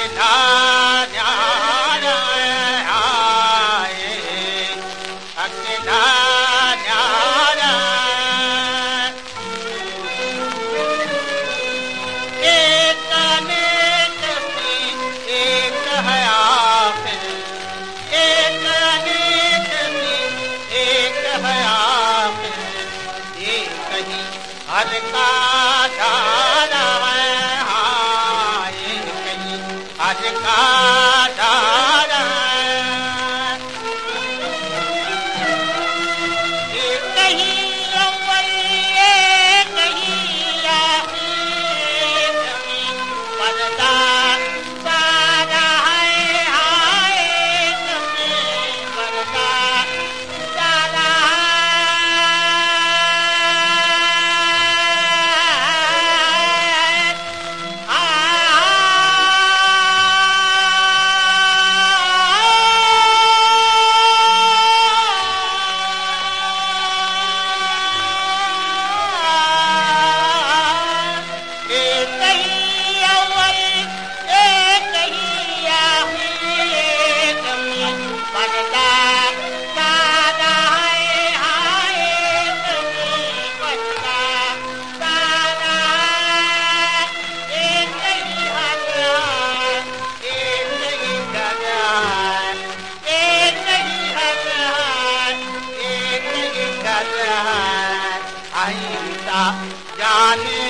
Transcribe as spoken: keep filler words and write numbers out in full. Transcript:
अकेला न्यारा आए, अकेला न्यारा। एक अनेक सी एक है आखिर, एक अनेक सी एक है आखिर, एक ही हर का धारा है। हाँ एक ही हर का धारा है। एक ही अव्वल एक ही आखिर, पर्दा सारा है। हाँ एक में पर्दा सारा जाने